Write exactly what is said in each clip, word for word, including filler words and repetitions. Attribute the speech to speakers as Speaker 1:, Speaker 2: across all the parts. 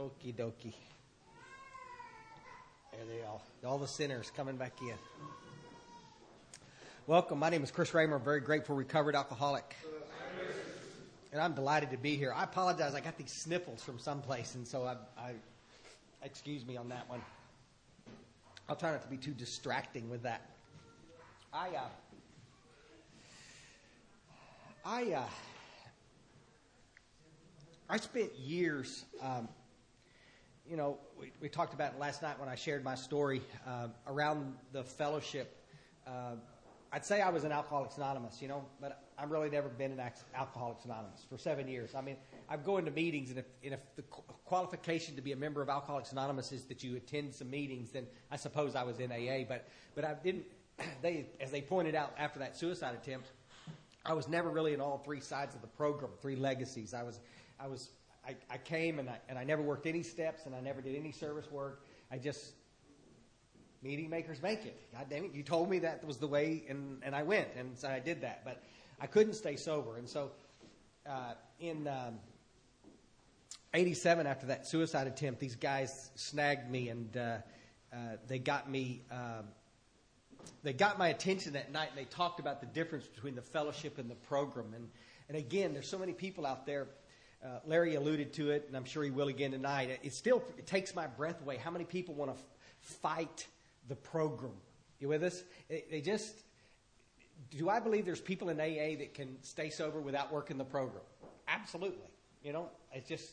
Speaker 1: Okie dokie. There they are. All the sinners coming back in. Welcome. My name is Chris Raymer. I'm very grateful, recovered alcoholic. And I'm delighted to be here. I apologize. I got these sniffles from someplace, and so I, I excuse me on that one. I'll try not to be too distracting with that. I, uh, I, uh, I spent years, um, you know, we, we talked about it last night when I shared my story uh, around the fellowship. Uh, I'd say I was in Alcoholics Anonymous, you know, but I've really never been in Alcoholics Anonymous for seven years. I mean, I go into meetings, and if, and if the qualification to be a member of Alcoholics Anonymous is that you attend some meetings, then I suppose I was in A A. But but I didn't. They, as they pointed out after that suicide attempt, I was never really in all three sides of the program, three legacies. I was, I was, I, I came and I and I never worked any steps, and I never did any service work. I just meeting makers make it. God damn it! You told me that was the way, and and I went, and so I did that. But I couldn't stay sober, and so uh, in um, eighty-seven, after that suicide attempt, these guys snagged me, and uh, uh, they got me. Um, they got my attention that night, and they talked about the difference between the fellowship and the program. And and again, there's so many people out there. Uh, Larry alluded to it, and I'm sure he will again tonight. It, it still it takes my breath away. How many people want to f- fight the program? You with us? It, they just. Do I believe there's people in A A that can stay sober without working the program? Absolutely. You know, it's just.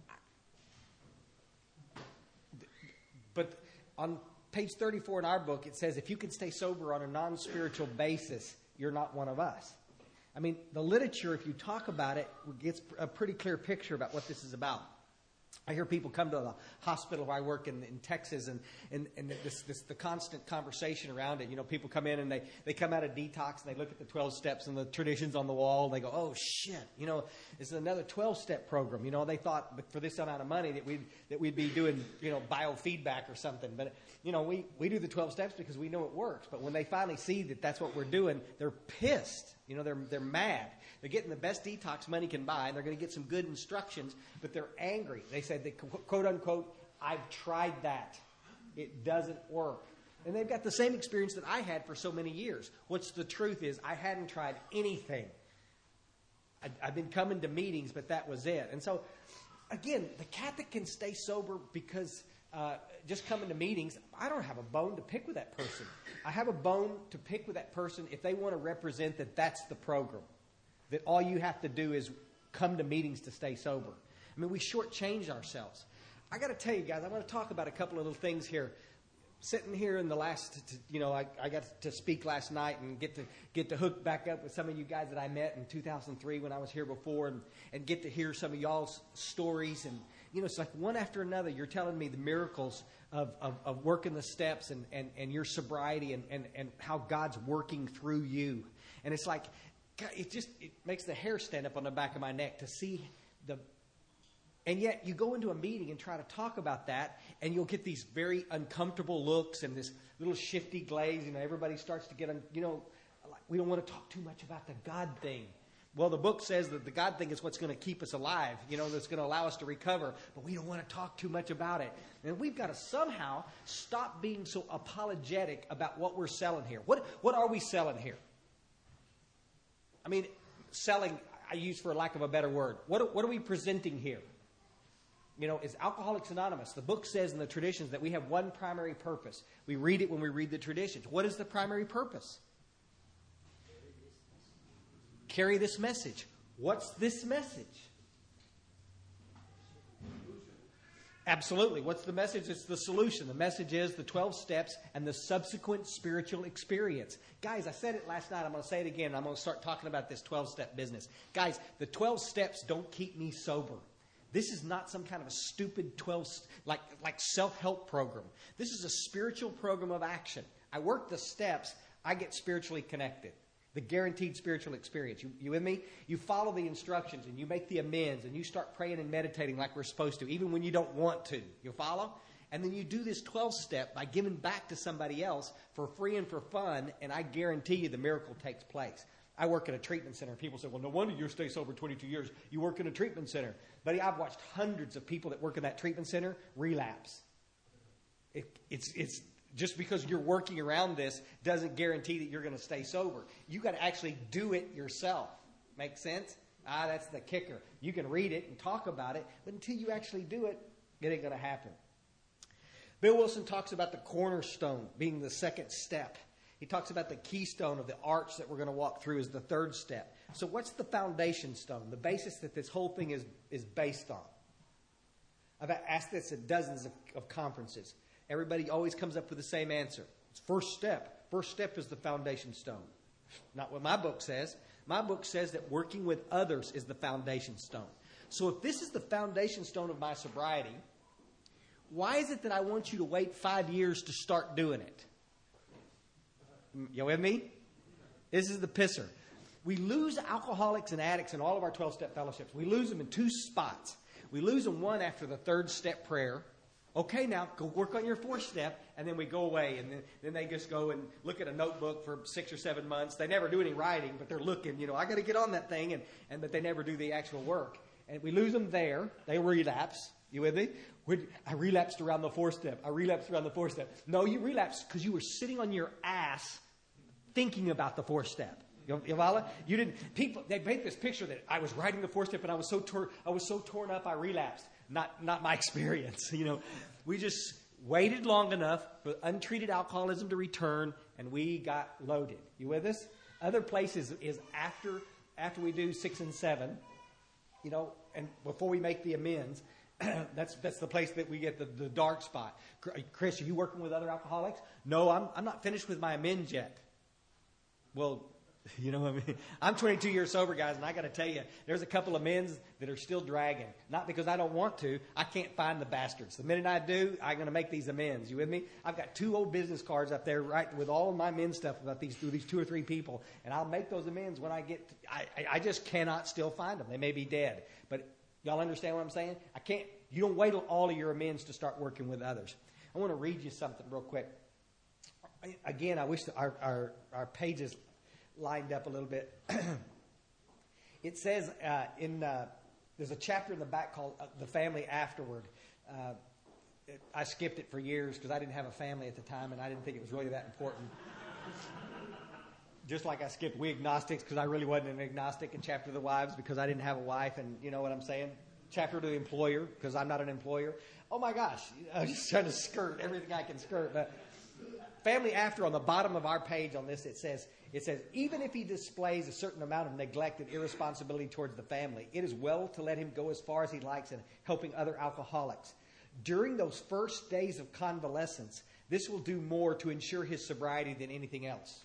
Speaker 1: But on page thirty-four in our book, it says if you can stay sober on a non-spiritual basis, you're not one of us. I mean, the literature, if you talk about it, gets a pretty clear picture about what this is about. I hear people come to the hospital where I work in, in Texas, and, and, and this, this the constant conversation around it. You know, people come in and they, they come out of detox, and they look at the twelve steps and the traditions on the wall, and they go, oh, shit, you know, this is another twelve-step program. You know, they thought for this amount of money that we'd, that we'd be doing, you know, biofeedback or something. But, you know, we, we do the twelve steps because we know it works. But when they finally see that that's what we're doing, they're pissed. You know, they're they're mad. They're getting the best detox money can buy, and they're going to get some good instructions, but they're angry. They said, they, quote, unquote, I've tried that. It doesn't work. And they've got the same experience that I had for so many years. What's the truth is I hadn't tried anything. I, I've been coming to meetings, but that was it. And so, again, the cat that can stay sober because uh, just coming to meetings, I don't have a bone to pick with that person. I have a bone to pick with that person if they want to represent that that's the program. That all you have to do is come to meetings to stay sober. I mean, we shortchange ourselves. I got to tell you guys, I want to talk about a couple of little things here. Sitting here in the last, you know, I, I got to speak last night and get to get to hook back up with some of you guys that I met in two thousand three when I was here before, and, and get to hear some of y'all's stories. And, you know, it's like one after another, you're telling me the miracles of, of, of working the steps and, and, and your sobriety and, and, and how God's working through you. And it's like, it just it makes the hair stand up on the back of my neck to see the. And yet you go into a meeting and try to talk about that, and you'll get these very uncomfortable looks and this little shifty glaze. You know, everybody starts to get, you know, like, we don't want to talk too much about the God thing. Well, the book says that the God thing is what's going to keep us alive, you know, that's going to allow us to recover, but we don't want to talk too much about it. And we've got to somehow stop being so apologetic about what we're selling here. What what are we selling here? I mean, selling, I use for lack of a better word. What, what are we presenting here? You know, is Alcoholics Anonymous. The book says in the traditions that we have one primary purpose. We read it when we read the traditions. What is the primary purpose? Carry this message. What's this message? Absolutely. What's the message? It's the solution. The message is the twelve steps and the subsequent spiritual experience. Guys, I said it last night. I'm going to say it again. I'm going to start talking about this twelve-step business. Guys, the twelve steps don't keep me sober. This is not some kind of a stupid twelve, like, like self-help program. This is a spiritual program of action. I work the steps. I get spiritually connected. The guaranteed spiritual experience. You, you with me? You follow the instructions and you make the amends and you start praying and meditating like we're supposed to, even when you don't want to. You follow? And then you do this twelve-step by giving back to somebody else for free and for fun, and I guarantee you the miracle takes place. I work at a treatment center. People say, well, no wonder you stay sober twenty-two years. You work in a treatment center. Buddy, I've watched hundreds of people that work in that treatment center relapse. It, it's, it's just because you're working around this doesn't guarantee that you're going to stay sober. You got to actually do it yourself. Make sense? Ah, that's the kicker. You can read it and talk about it, but until you actually do it, it ain't going to happen. Bill Wilson talks about the cornerstone being the second step. He talks about the keystone of the arch that we're going to walk through as the third step. So what's the foundation stone, the basis that this whole thing is, is based on? I've asked this at dozens of, of conferences. Everybody always comes up with the same answer. It's first step. First step is the foundation stone. Not what my book says. My book says that working with others is the foundation stone. So if this is the foundation stone of my sobriety, why is it that I want you to wait five years to start doing it? You with me? This is the pisser. We lose alcoholics and addicts in all of our twelve-step fellowships. We lose them in two spots. We lose them, one, after the third step prayer. Okay, now go work on your fourth step, and then we go away, and then, then they just go and look at a notebook for six or seven months. They never do any writing, but they're looking, you know, I got to get on that thing, and, and but they never do the actual work. And we lose them there. They relapse. You with me? I relapsed around the fourth step. I relapsed around the fourth step. No, you relapsed because you were sitting on your ass thinking about the fourth step. You, you follow? You didn't. People, they paint this picture that I was writing the fourth step and I was so torn. I was so torn up. I relapsed. Not, not my experience. You know, we just waited long enough for untreated alcoholism to return, and we got loaded. You with us? Other places is after after we do six and seven. You know, and before we make the amends. that's that's the place that we get the, the dark spot. Chris, are you working with other alcoholics? No, I'm I'm not finished with my amends yet. Well, you know what I mean? I'm twenty-two years sober, guys, and I got to tell you, there's a couple of amends that are still dragging. Not because I don't want to. I can't find the bastards. The minute I do, I'm going to make these amends. You with me? I've got two old business cards up there, right, with all of my amends stuff about these these two or three people, and I'll make those amends when I get. To, I I just cannot still find them. They may be dead, but. Y'all understand what I'm saying? I can't. You don't wait till all of your amends to start working with others. I want to read you something real quick. Again, I wish our, our, our pages lined up a little bit. It says uh, in uh, there's a chapter in the back called uh, "The Family Afterward." Uh, it, I skipped it for years because I didn't have a family at the time, and I didn't think it was really that important. Just like I skipped We Agnostics because I really wasn't an agnostic, and Chapter of the Wives because I didn't have a wife, and you know what I'm saying? Chapter to the Employer because I'm not an employer. Oh my gosh, I was just trying to skirt everything I can skirt. But Family After, on the bottom of our page on this, it says, it says, even if he displays a certain amount of neglect and irresponsibility towards the family, it is well to let him go as far as he likes in helping other alcoholics. During those first days of convalescence, this will do more to ensure his sobriety than anything else.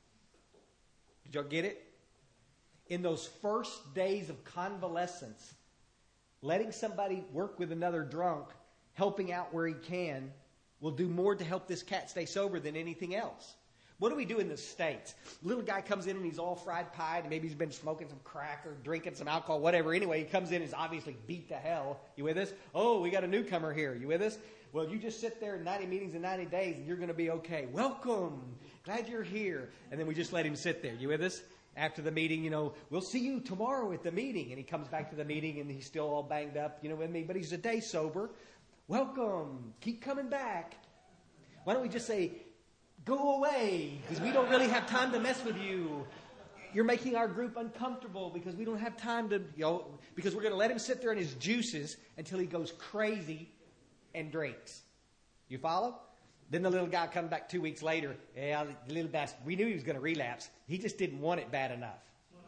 Speaker 1: Did y'all get it? In those first days of convalescence, letting somebody work with another drunk, helping out where he can, will do more to help this cat stay sober than anything else. What do we do in the States? Little guy comes in and he's all fried pied, and maybe he's been smoking some crack or drinking some alcohol, whatever. Anyway, he comes in and is obviously beat to hell. You with us? Oh, we got a newcomer here. You with us? Well, you just sit there in ninety meetings in ninety days and you're going to be okay. Welcome. Glad you're here. And then we just let him sit there. You with us? After the meeting, you know, we'll see you tomorrow at the meeting. And he comes back to the meeting and he's still all banged up, you know, with me. But he's a day sober. Welcome. Keep coming back. Why don't we just say, go away, because we don't really have time to mess with you. You're making our group uncomfortable because we don't have time to, you know, because we're going to let him sit there in his juices until he goes crazy and drinks. You follow? Then the little guy comes back two weeks later. Yeah, the little bastard. We knew he was going to relapse. He just didn't want it bad enough.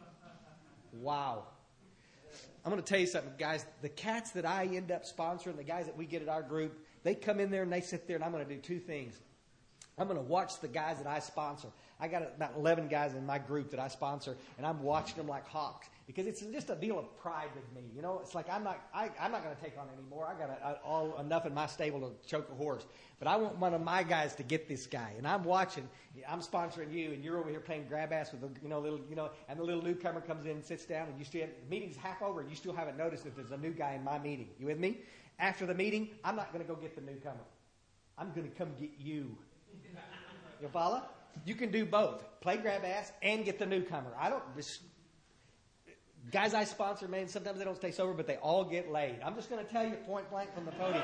Speaker 1: Wow. I'm going to tell you something, guys. The cats that I end up sponsoring, the guys that we get at our group, they come in there and they sit there, and I'm going to do two things. I'm going to watch the guys that I sponsor. I got about eleven guys in my group that I sponsor, and I'm watching them like hawks because it's just a deal of pride with me. You know, it's like I'm not, I, I'm not going to take on anymore. I got a, a, all enough in my stable to choke a horse, but I want one of my guys to get this guy, and I'm watching. I'm sponsoring you, and you're over here playing grab ass with the, you know, little, you know, and the little newcomer comes in and sits down, and you still, the meeting's half over, and you still haven't noticed that there's a new guy in my meeting. You with me? After the meeting, I'm not going to go get the newcomer. I'm going to come get you. You follow? You can do both. Play grab ass and get the newcomer. I don't... This, guys I sponsor, man, sometimes they don't stay sober, but they all get laid. I'm just going to tell you point blank from the podium.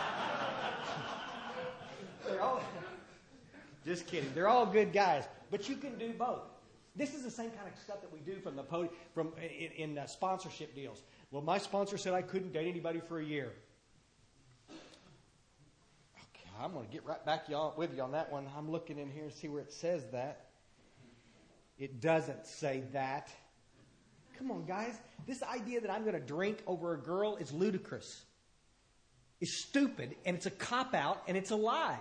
Speaker 1: They're all... Just kidding. They're all good guys. But you can do both. This is the same kind of stuff that we do from the podium, from in, in uh, sponsorship deals. Well, my sponsor said I couldn't date anybody for a year. Okay, I'm going to get right back y'all, with you on that one. I'm looking in here and see where it says that. It doesn't say that. Come on, guys. This idea that I'm going to drink over a girl is ludicrous. It's stupid, and it's a cop-out, and it's a lie.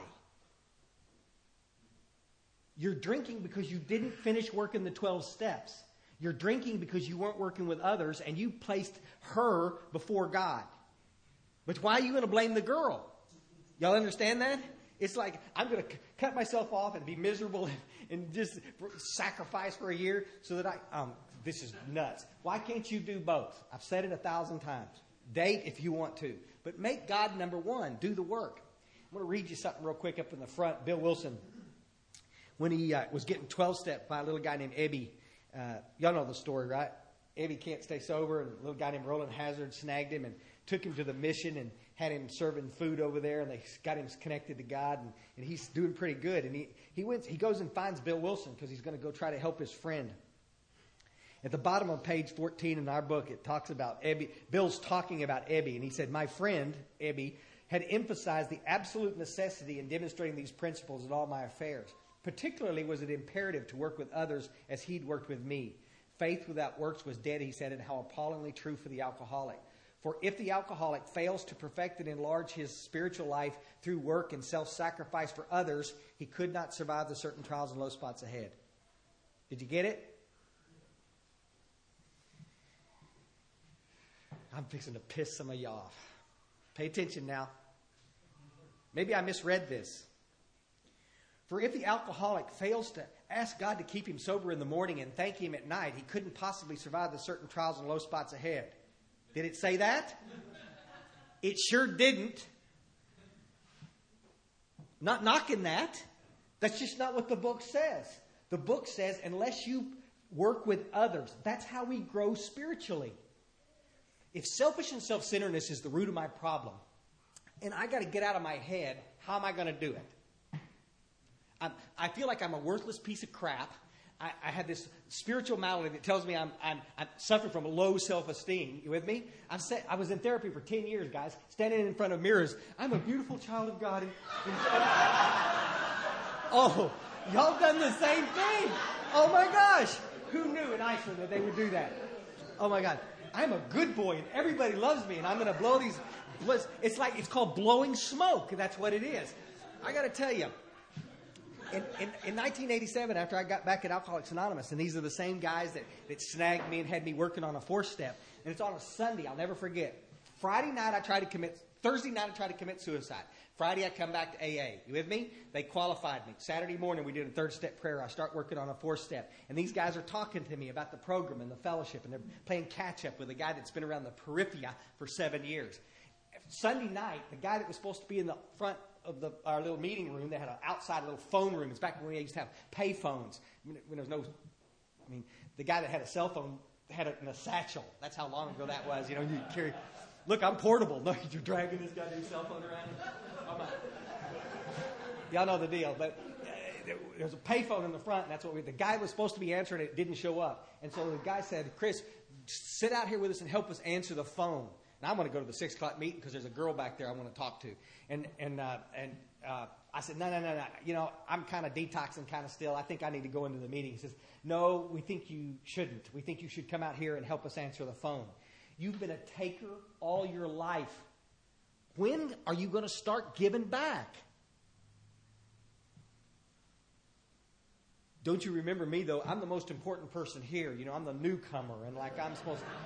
Speaker 1: You're drinking because you didn't finish working the twelve steps. You're drinking because you weren't working with others and you placed her before God. But why are you going to blame the girl? Y'all understand that? It's like, I'm going to c- cut myself off and be miserable and, and just sacrifice for a year so that I... Um, this is nuts. Why can't you do both? I've said it a thousand times. Date if you want to. But make God number one. Do the work. I'm going to read you something real quick up in the front. Bill Wilson, when he uh, was getting twelve-step by a little guy named Ebby. Uh, y'all know the story, right? Ebby can't stay sober, and a little guy named Roland Hazard snagged him and took him to the mission and had him serving food over there, and they got him connected to God, and, and he's doing pretty good. And he, he, went, he goes and finds Bill Wilson because he's going to go try to help his friend. At the bottom of page fourteen in our book, it talks about Ebby. Bill's talking about Ebby, and he said, my friend, Ebby, had emphasized the absolute necessity in demonstrating these principles in all my affairs. Particularly was it imperative to work with others as he'd worked with me. Faith without works was dead, he said, and how appallingly true for the alcoholic. For if the alcoholic fails to perfect and enlarge his spiritual life through work and self-sacrifice for others, he could not survive the certain trials and low spots ahead. Did you get it? I'm fixing to piss some of you off. Pay attention now. Maybe I misread this. For if the alcoholic fails to ask God to keep him sober in the morning and thank him at night, he couldn't possibly survive the certain trials and low spots ahead. Did it say that? It sure didn't. Not knocking that. That's just not what the book says. The book says unless you work with others, that's how we grow spiritually. If selfish and self-centeredness is the root of my problem, and I got to get out of my head, how am I going to do it? I'm, I feel like I'm a worthless piece of crap. I, I have this spiritual malady that tells me I'm, I'm, I'm suffering from a low self-esteem. You with me? I've set, I was in therapy for ten years, guys, standing in front of mirrors. I'm a beautiful child of God. And, and, oh, y'all done the same thing. Oh, my gosh. Who knew in Iceland that they would do that? Oh, my God. I'm a good boy, and everybody loves me, and I'm going to blow these... It's like, it's called blowing smoke. That's what it is. I got to tell you, in, in, in nineteen eighty-seven, after I got back at Alcoholics Anonymous, and these are the same guys that, that snagged me and had me working on a four-step, and it's on a Sunday, I'll never forget. Friday night, I tried to commit... Thursday night, I tried to commit suicide. Friday, I come back to A A. You with me? They qualified me. Saturday morning, we did a third-step prayer. I start working on a fourth-step. And these guys are talking to me about the program and the fellowship, and they're playing catch-up with a guy that's been around the periphery for seven years. Sunday night, the guy that was supposed to be in the front of the, our little meeting room, they had an outside little phone room. It's back when we used to have pay phones. When there was no, I mean, the guy that had a cell phone had it in a satchel. That's how long ago that was. You know, you carry, look, I'm portable. No, you're dragging this goddamn cell phone around. Oh, my. Y'all know the deal. But uh, there was a pay phone in the front, and that's what we, the guy was supposed to be answering it, didn't show up. And so the guy said, Chris, sit out here with us and help us answer the phone. And I want to go to the six o'clock meeting because there's a girl back there I want to talk to. And and uh, and uh, I said, no, no, no, no. You know, I'm kind of detoxing kind of still. I think I need to go into the meeting. He says, no, we think you shouldn't. We think you should come out here and help us answer the phone. You've been a taker all your life. When are you going to start giving back? Don't you remember me, though? I'm the most important person here. You know, I'm the newcomer, and like I'm supposed to...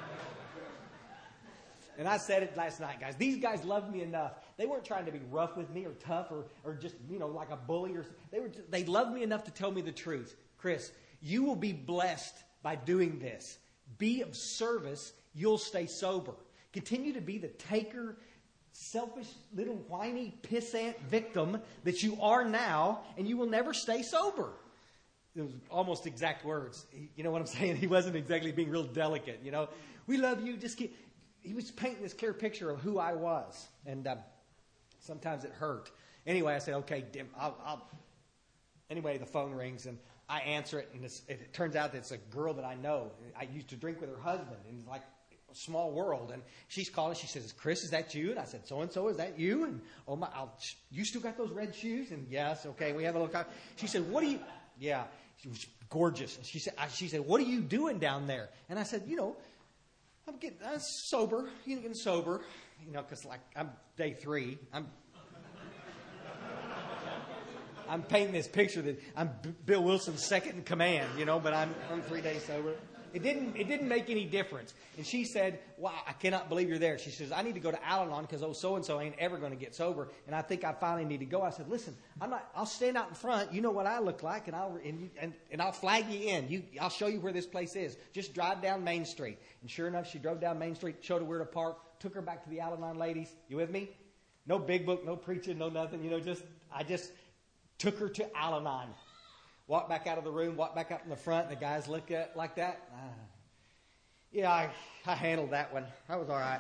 Speaker 1: And I said it last night, guys. These guys loved me enough. They weren't trying to be rough with me or tough or, or just, you know, like a bully. Or they were. Just, they loved me enough to tell me the truth. Chris, you will be blessed by doing this. Be of service. You'll stay sober. Continue to be the taker selfish, little whiny, pissant victim that you are now, and you will never stay sober. It was almost exact words. He, you know what I'm saying? He wasn't exactly being real delicate, you know. We love you. Just keep. He was painting this clear picture of who I was. And uh, sometimes it hurt. Anyway, I said, okay, dim, I'll, I'll. Anyway, the phone rings, and I answer it, and it's, it turns out that it's a girl that I know. I used to drink with her husband, and it's like a small world. And she's calling. She says, Chris, is that you? And I said, so-and-so, is that you? And, oh, my, I'll, you still got those red shoes? And, yes, okay, we have a little con-. She said, what do you, yeah, she was gorgeous. She said, I, she said, what are you doing down there? And I said, you know, I'm getting I'm sober, you know, getting sober, you know, because like I'm day three. I'm I'm painting this picture that I'm B- Bill Wilson's second in command, you know, but I'm I'm three days sober. It didn't it didn't make any difference. And she said, wow, I cannot believe you're there. She says, I need to go to Al-Anon because oh so-and-so ain't ever going to get sober. And I think I finally need to go. I said, listen, I'm not, I'll stand out in front. You know what I look like, and I'll and, you, and, and I'll flag you in. You, I'll show you where this place is. Just drive down Main Street. And sure enough, she drove down Main Street, showed her where to park, took her back to the Al-Anon ladies. You with me? No big book, no preaching, no nothing. You know, just I just took her to Al-Anon. Walked back out of the room, walked back up in the front, and the guys looked at like that. Ah. Yeah, I, I handled that one. That was all right.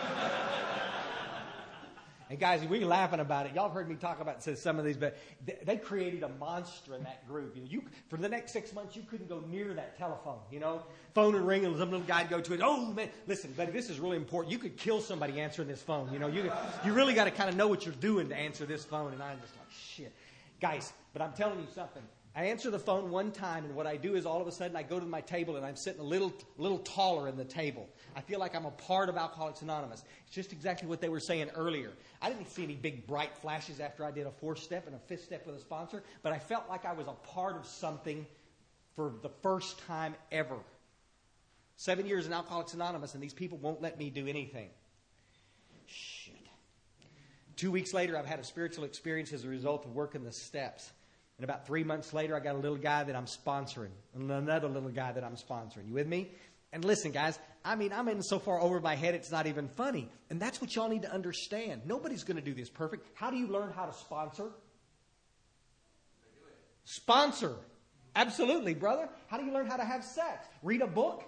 Speaker 1: And guys, we're laughing about it. Y'all have heard me talk about some of these, but they, they created a monster in that group. You know, you, for the next six months, you couldn't go near that telephone. You know, phone would ring, and some little guy'd go to it. Oh man, listen, buddy, this is really important. You could kill somebody answering this phone. You know, you you really got to kind of know what you're doing to answer this phone. And I'm just like, shit, guys. But I'm telling you something. I answer the phone one time, and what I do is all of a sudden I go to my table, and I'm sitting a little little taller in the table. I feel like I'm a part of Alcoholics Anonymous. It's just exactly what they were saying earlier. I didn't see any big bright flashes after I did a four-step and a fifth step with a sponsor, but I felt like I was a part of something for the first time ever. Seven years in Alcoholics Anonymous, and these people won't let me do anything. Shit. Two weeks later, I've had a spiritual experience as a result of working the steps. And about three months later, I got a little guy that I'm sponsoring. And another little guy that I'm sponsoring. You with me? And listen, guys, I mean, I'm in so far over my head, it's not even funny. And that's what y'all need to understand. Nobody's going to do this perfect. How do you learn how to sponsor? Sponsor. Absolutely, brother. How do you learn how to have sex? Read a book?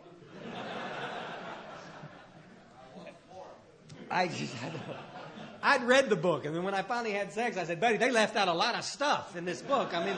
Speaker 1: I just... I don't know. I'd read the book, and then when I finally had sex, I said, buddy, they left out a lot of stuff in this book. I mean,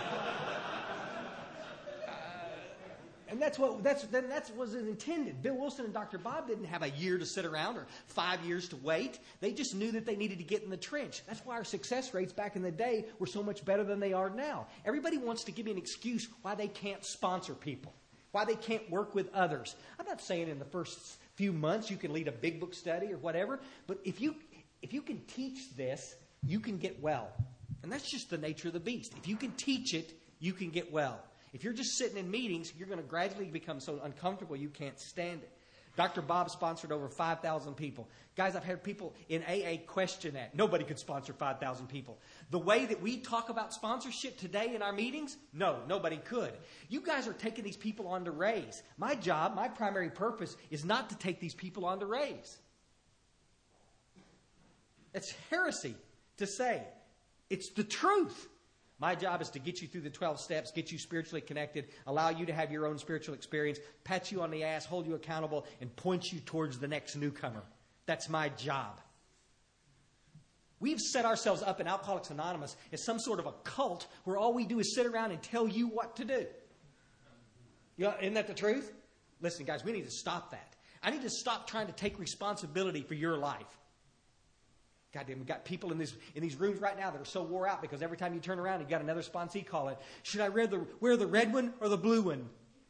Speaker 1: uh, and that's what that's then that's was intended. Bill Wilson and Doctor Bob didn't have a year to sit around or five years to wait. They just knew that they needed to get in the trench. That's why our success rates back in the day were so much better than they are now. Everybody wants to give me an excuse why they can't sponsor people, why they can't work with others. I'm not saying in the first few months you can lead a big book study or whatever, but if you If you can teach this, you can get well. And that's just the nature of the beast. If you can teach it, you can get well. If you're just sitting in meetings, you're going to gradually become so uncomfortable you can't stand it. Doctor Bob sponsored over five thousand people. Guys, I've had people in A A question that. Nobody could sponsor five thousand people. The way that we talk about sponsorship today in our meetings, no, nobody could. You guys are taking these people on to raise. My job, my primary purpose is not to take these people on to raise. It's heresy to say. It's the truth. My job is to get you through the twelve steps, get you spiritually connected, allow you to have your own spiritual experience, pat you on the ass, hold you accountable, and point you towards the next newcomer. That's my job. We've set ourselves up in Alcoholics Anonymous as some sort of a cult where all we do is sit around and tell you what to do. You know, isn't that the truth? Listen, guys, we need to stop that. I need to stop trying to take responsibility for your life. Goddamn, we've got people in, this, in these rooms right now that are so wore out because every time you turn around, you've got another sponsee calling. Should I wear the, wear the red one or the blue one?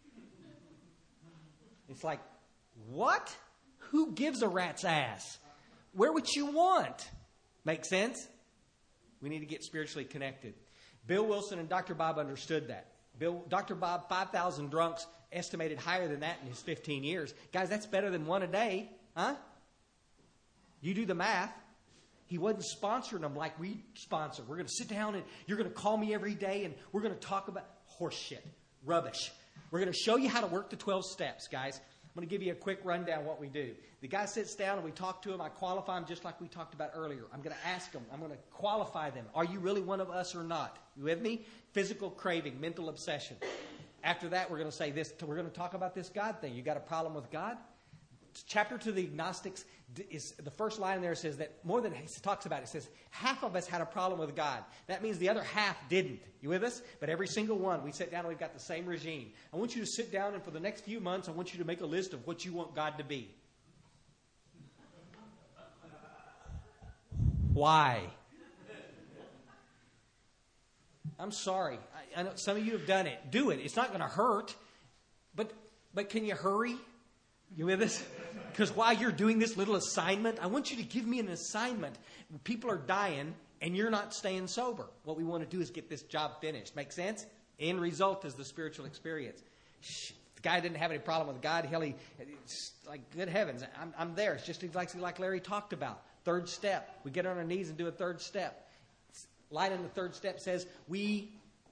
Speaker 1: It's like, what? Who gives a rat's ass? Wear what you want. Make sense? We need to get spiritually connected. Bill Wilson and Doctor Bob understood that. Bill, Doctor Bob, five thousand drunks, estimated higher than that in his fifteen years. Guys, that's better than one a day. Huh? You do the math. He wasn't sponsoring them like we sponsor. We're going to sit down and you're going to call me every day and we're going to talk about horse shit, rubbish. We're going to show you how to work the twelve steps, guys. I'm going to give you a quick rundown of what we do. The guy sits down and we talk to him. I qualify him just like we talked about earlier. I'm going to ask them. I'm going to qualify them. Are you really one of us or not? You with me? Physical craving, mental obsession. After that, we're going to say this. We're going to talk about this God thing. You got a problem with God? Chapter to the agnostics is the first line there says that more than he talks about it, it says half of us had a problem with God. That means the other half didn't. You with us? But every single one, we sit down and we've got the same regime. I want you to sit down and for the next few months, I want you to make a list of what you want God to be. Why? I'm sorry. I, I know some of you have done it. Do it. It's not going to hurt. But but can you hurry? You with us? Because while you're doing this little assignment, I want you to give me an assignment. People are dying, and you're not staying sober. What we want to do is get this job finished. Make sense? End result is the spiritual experience. Shh, the guy didn't have any problem with God. Hell, he, it's like, good heavens, I'm, I'm there. It's just exactly like Larry talked about. Third step. We get on our knees and do a third step. Line in the third step says, we...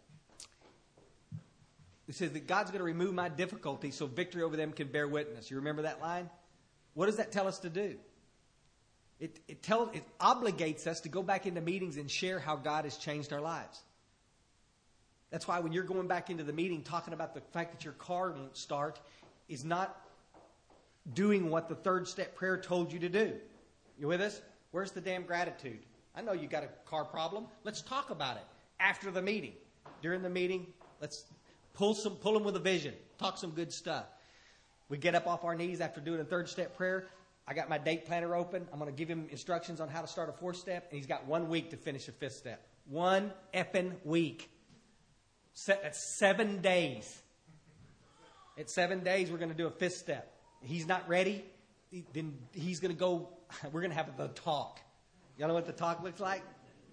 Speaker 1: It says that God's going to remove my difficulty so victory over them can bear witness. You remember that line? What does that tell us to do? It, it, tell, it obligates us to go back into meetings and share how God has changed our lives. That's why when you're going back into the meeting talking about the fact that your car won't start is not doing what the third step prayer told you to do. You with us? Where's the damn gratitude? I know you got a car problem. Let's talk about it after the meeting. During the meeting, let's... Pull some, pull them with a vision. Talk some good stuff. We get up off our knees after doing a third step prayer. I got my date planner open. I'm going to give him instructions on how to start a fourth step. And he's got one week to finish a fifth step. One effing week. Se- that's seven days. At seven days, we're going to do a fifth step. He's not ready. He, then he's going to go. We're going to have the talk. Y'all know what the talk looks like?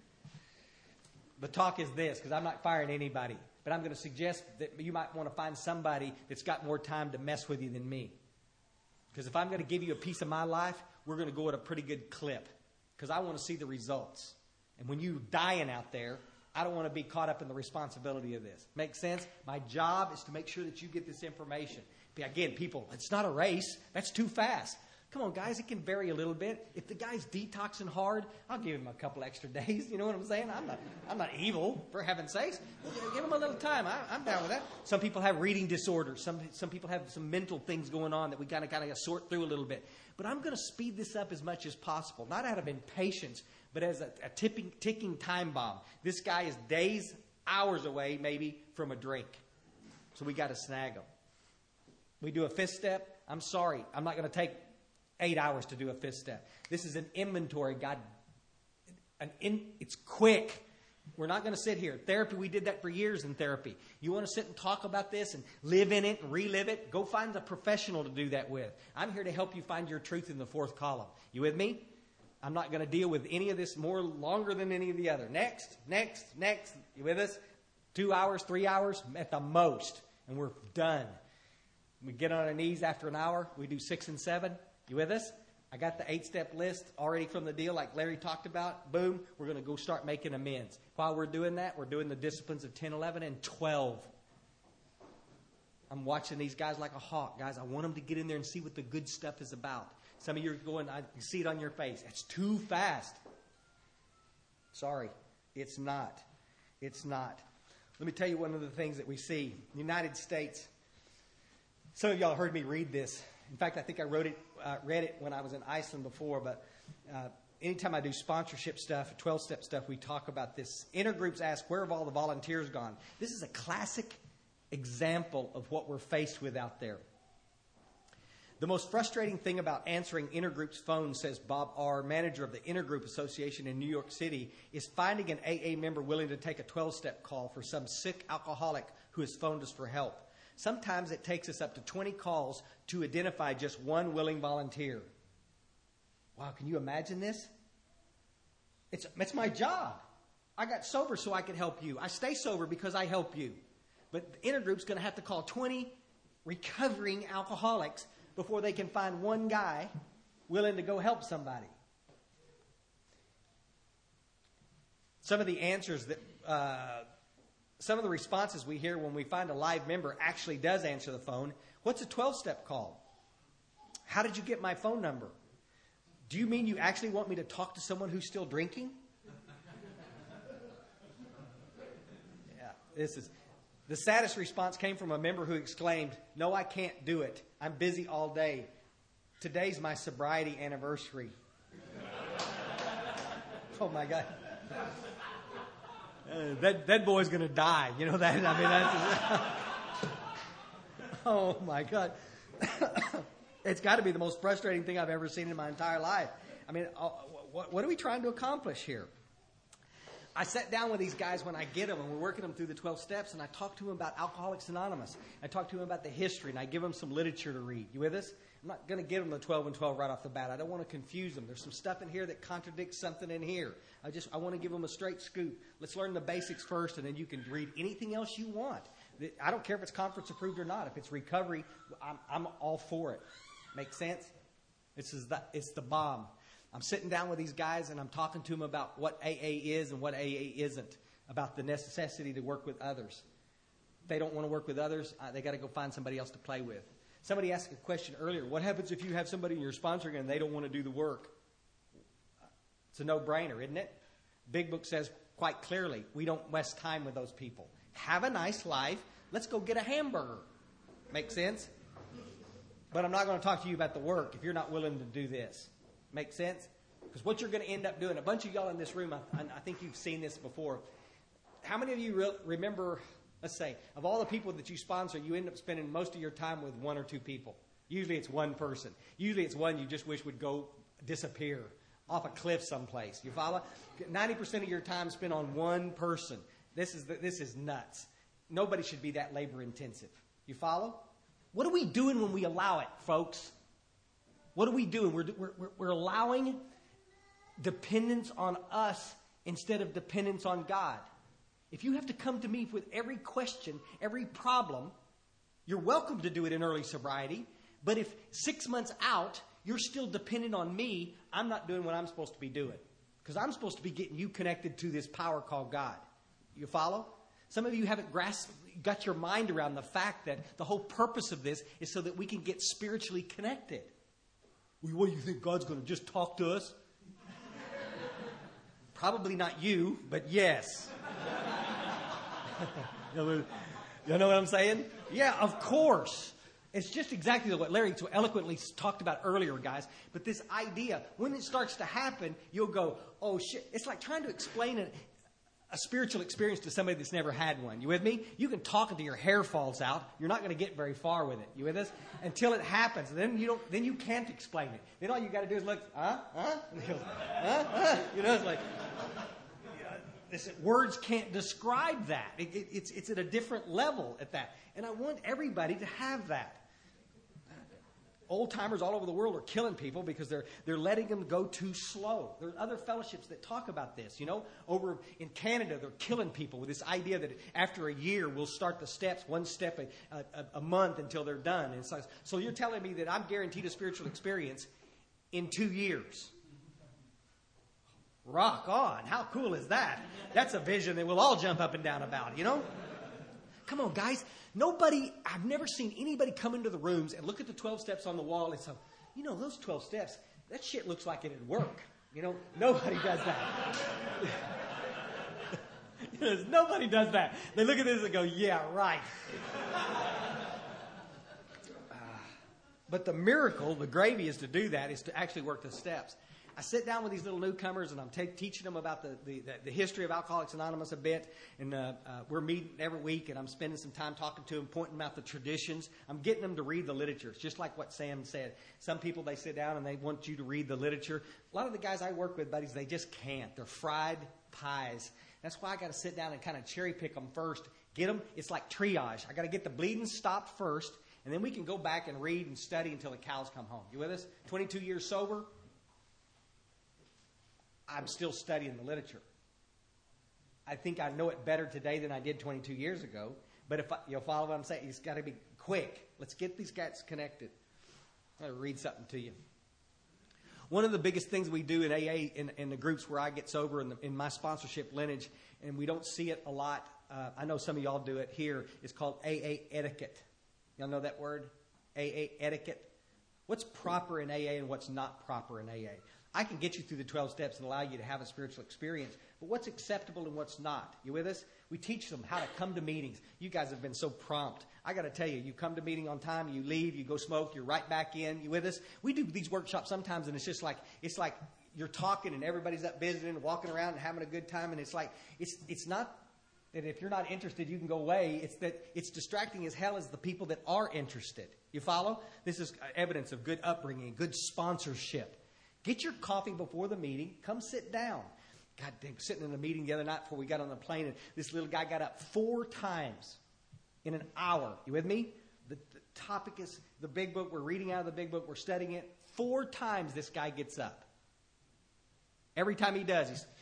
Speaker 1: The talk is this, because I'm not firing anybody. But I'm going to suggest that you might want to find somebody that's got more time to mess with you than me. Because if I'm going to give you a piece of my life, we're going to go at a pretty good clip. Because I want to see the results. And when you're dying out there, I don't want to be caught up in the responsibility of this. Make sense? My job is to make sure that you get this information. Again, people, it's not a race. That's too fast. Come on, guys, it can vary a little bit. If the guy's detoxing hard, I'll give him a couple extra days. You know what I'm saying? I'm not I'm not evil, for heaven's sakes. Give him a little time. I, I'm down with that. Some people have reading disorders. Some some people have some mental things going on that we got to kind of sort through a little bit. But I'm going to speed this up as much as possible, not out of impatience, but as a, a tipping, ticking time bomb. This guy is days, hours away, maybe, from a drink. So we got to snag him. We do a fifth step. I'm sorry. I'm not going to take eight hours to do a fifth step. This is an inventory. God, an in, it's quick. We're not going to sit here. Therapy, we did that for years in therapy. You want to sit and talk about this and live in it and relive it? Go find a professional to do that with. I'm here to help you find your truth in the fourth column. You with me? I'm not going to deal with any of this more longer than any of the other. Next, next, next. You with us? Two hours, three hours at the most. And we're done. We get on our knees after an hour. We do six and seven. You with us? I got the eight-step list already from the deal like Larry talked about. Boom. We're going to go start making amends. While we're doing that, we're doing the disciplines of ten, eleven, and twelve. I'm watching these guys like a hawk. Guys, I want them to get in there and see what the good stuff is about. Some of you are going, I see it on your face. It's too fast. Sorry. It's not. It's not. Let me tell you one of the things that we see. The United States. Some of y'all heard me read this. In fact, I think I wrote it, uh, read it when I was in Iceland before, but uh, anytime I do sponsorship stuff, twelve-step stuff, we talk about this. Intergroups ask, where have all the volunteers gone? This is a classic example of what we're faced with out there. The most frustrating thing about answering Intergroup's phone, says Bob R., manager of the Intergroup Association in New York City, is finding an A A member willing to take a twelve-step call for some sick alcoholic who has phoned us for help. Sometimes it takes us up to twenty calls to identify just one willing volunteer. Wow, can you imagine this? It's, it's my job. I got sober so I could help you. I stay sober because I help you. But the Intergroup's going to have to call twenty recovering alcoholics before they can find one guy willing to go help somebody. Some of the answers that... Uh, Some of the responses we hear when we find a live member actually does answer the phone. What's a twelve-step call? How did you get my phone number? Do you mean you actually want me to talk to someone who's still drinking? Yeah, this is the saddest response came from a member who exclaimed, "No, I can't do it. I'm busy all day. Today's my sobriety anniversary." Oh my God. Uh, that that boy's going to die. You know that? I mean, that's. Oh my God. It's got to be the most frustrating thing I've ever seen in my entire life. I mean, uh, what, what are we trying to accomplish here? I sat down with these guys when I get them, and we're working them through the twelve steps, and I talk to them about Alcoholics Anonymous. I talk to them about the history, and I give them some literature to read. You with us? I'm not going to give them the twelve and twelve right off the bat. I don't want to confuse them. There's some stuff in here that contradicts something in here. I just I want to give them a straight scoop. Let's learn the basics first, and then you can read anything else you want. I don't care if it's conference approved or not. If it's recovery, I'm, I'm all for it. Make sense? This is the, it's the bomb. I'm sitting down with these guys, and I'm talking to them about what A A is and what A A isn't, about the necessity to work with others. If they don't want to work with others, uh, they got to go find somebody else to play with. Somebody asked a question earlier. What happens if you have somebody you're sponsoring and they don't want to do the work? It's a no-brainer, isn't it? Big Book says quite clearly, we don't waste time with those people. Have a nice life. Let's go get a hamburger. Make sense? But I'm not going to talk to you about the work if you're not willing to do this. Make sense? Because what you're going to end up doing, a bunch of y'all in this room, I, I think you've seen this before. How many of you re- remember, let's say, of all the people that you sponsor, you end up spending most of your time with one or two people? Usually it's one person. Usually it's one you just wish would go disappear off a cliff someplace. You follow? ninety percent of your time spent on one person. This is the, this is nuts. Nobody should be that labor intensive. You follow? What are we doing when we allow it, folks? What are we doing? We're, we're, we're allowing dependence on us instead of dependence on God. If you have to come to me with every question, every problem, you're welcome to do it in early sobriety. But if six months out, you're still dependent on me, I'm not doing what I'm supposed to be doing. Because I'm supposed to be getting you connected to this power called God. You follow? Some of you haven't grasped, got your mind around the fact that the whole purpose of this is so that we can get spiritually connected. Well, what do you think, God's going to just talk to us? Probably not you, but yes. You know what I'm saying? Yeah, of course. It's just exactly what Larry so eloquently talked about earlier, guys. But this idea, when it starts to happen, you'll go, oh, shit. It's like trying to explain it. A spiritual experience to somebody that's never had one. You with me? You can talk until your hair falls out. You're not going to get very far with it. You with us? Until it happens. Then you don't. Then you can't explain it. Then all you got to do is look, huh, huh, and goes, huh, huh. You know, it's like you know, this, words can't describe that. It, it, it's it's at a different level at that. And I want everybody to have that. Old-timers all over the world are killing people because they're they're letting them go too slow. There are other fellowships that talk about this. You know, over in Canada, they're killing people with this idea that after a year, we'll start the steps, one step a, a, a month until they're done. And so, so you're telling me that I'm guaranteed a spiritual experience in two years. Rock on. How cool is that? That's a vision that we'll all jump up and down about, you know? Come on, guys. Nobody, I've never seen anybody come into the rooms and look at the twelve steps on the wall and say, you know, those twelve steps, that shit looks like it'd work. You know, nobody does that. Nobody does that. They look at this and go, yeah, right. uh, but the miracle, the gravy is to do that, is to actually work the steps. I sit down with these little newcomers, and I'm t- teaching them about the, the, the history of Alcoholics Anonymous a bit. And uh, uh, we're meeting every week, and I'm spending some time talking to them, pointing out the traditions. I'm getting them to read the literature. It's just like what Sam said. Some people, they sit down, and they want you to read the literature. A lot of the guys I work with, buddies, they just can't. They're fried pies. That's why I got to sit down and kind of cherry pick them first. Get them. It's like triage. I got to get the bleeding stopped first, and then we can go back and read and study until the cows come home. You with us? twenty-two years sober. I'm still studying the literature. I think I know it better today than I did twenty-two years ago. But if I, you'll follow what I'm saying, it's got to be quick. Let's get these guys connected. I'm going to read something to you. One of the biggest things we do in A A, in, in the groups where I get sober, in, the, in my sponsorship lineage, and we don't see it a lot, uh, I know some of y'all do it here, is called A A etiquette. Y'all know that word? A A etiquette. What's proper in A A and what's not proper in A A? I can get you through the twelve steps and allow you to have a spiritual experience, but what's acceptable and what's not? You with us? We teach them how to come to meetings. You guys have been so prompt. I got to tell you, you come to meeting on time, you leave, you go smoke, you're right back in. You with us? We do these workshops sometimes, and it's just like it's like you're talking and everybody's up visiting and walking around and having a good time, and it's like it's it's not that if you're not interested, you can go away. It's that it's distracting as hell as the people that are interested. You follow? This is evidence of good upbringing, good sponsorship. Get your coffee before the meeting. Come sit down. God damn, sitting in a meeting the other night before we got on the plane, and this little guy got up four times in an hour. You with me? The, the topic is the big book. We're reading out of the big book. We're studying it. Four times this guy gets up. Every time he does, he's...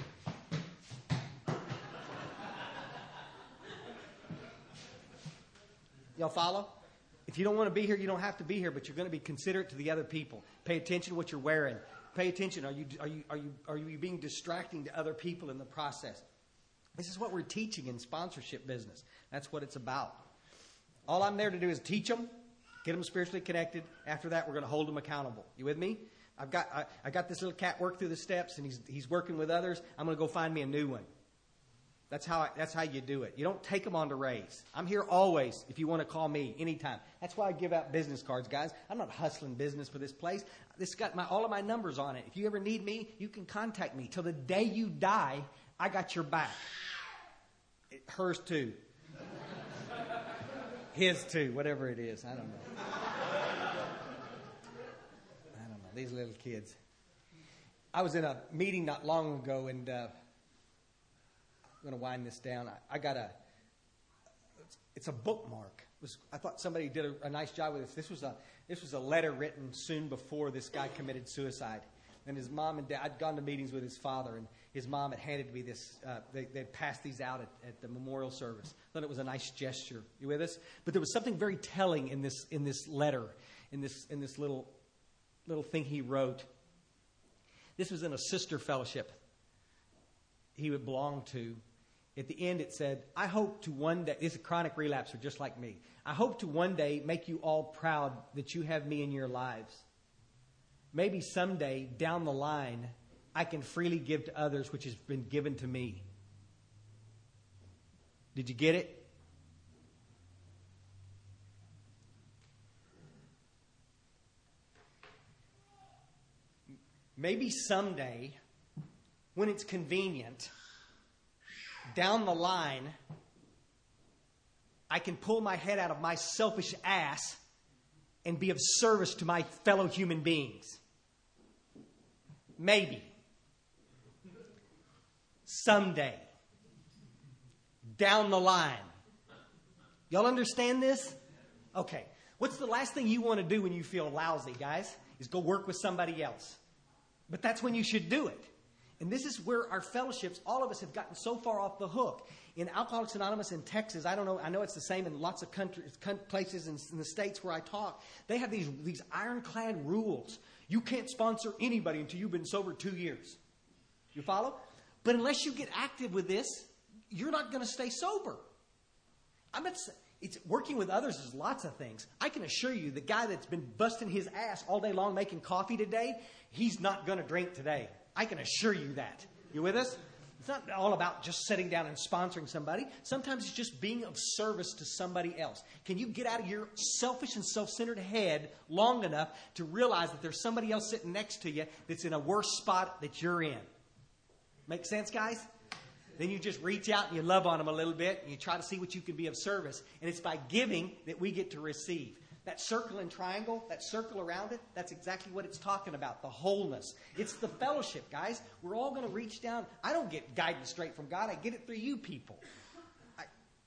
Speaker 1: Y'all follow? If you don't want to be here, you don't have to be here, but you're going to be considerate to the other people. Pay attention to what you're wearing. Pay attention. Are you are you are you are you being distracting to other people in the process? This is what we're teaching in sponsorship business. That's what it's about. All I'm there to do is teach them, get them spiritually connected. After that, we're going to hold them accountable. You with me? I've got I, I got this little cat work through the steps, and he's he's working with others. I'm going to go find me a new one. That's how I, that's how you do it. You don't take them on to raise. I'm here always if you want to call me anytime. That's why I give out business cards, guys. I'm not hustling business for this place. This got my all of my numbers on it. If you ever need me, you can contact me. Till the day you die, I got your back. It, hers too. His too, whatever it is. I don't know. I don't know. These little kids. I was in a meeting not long ago, and uh, I'm going to wind this down. I, I got a, it's, it's a bookmark. It was, I thought somebody did a, a nice job with this. This was a, this was a letter written soon before this guy committed suicide. And his mom and dad, I'd gone to meetings with his father, and his mom had handed me this. Uh, they, they'd passed these out at, at the memorial service. I thought it was a nice gesture. You with us? But there was something very telling in this, in this letter, in this, in this little, little thing he wrote. This was in a sister fellowship he would belong to. At the end, it said, I hope to one day, this is a chronic relapser just like me. I hope to one day make you all proud that you have me in your lives. Maybe someday down the line, I can freely give to others which has been given to me. Did you get it? Maybe someday, when it's convenient, down the line, I can pull my head out of my selfish ass and be of service to my fellow human beings. Maybe. Someday. Down the line. Y'all understand this? Okay. What's the last thing you want to do when you feel lousy, guys? Is go work with somebody else. But that's when you should do it. And this is where our fellowships, all of us have gotten so far off the hook. In Alcoholics Anonymous in Texas, I don't know, I know it's the same in lots of countries, places in, in the states where I talk. They have these, these ironclad rules. You can't sponsor anybody until you've been sober two years. You follow? But unless you get active with this, you're not going to stay sober. I'm not, it's working with others is lots of things. I can assure you the guy that's been busting his ass all day long making coffee today, he's not going to drink today. I can assure you that. You with us? It's not all about just sitting down and sponsoring somebody. Sometimes it's just being of service to somebody else. Can you get out of your selfish and self-centered head long enough to realize that there's somebody else sitting next to you that's in a worse spot that you're in? Make sense, guys? Then you just reach out and you love on them a little bit and you try to see what you can be of service. And it's by giving that we get to receive. That circle and triangle, that circle around it, that's exactly what it's talking about, the wholeness. It's the fellowship, guys. We're all going to reach down. I don't get guidance straight from God. I get it through you people. I...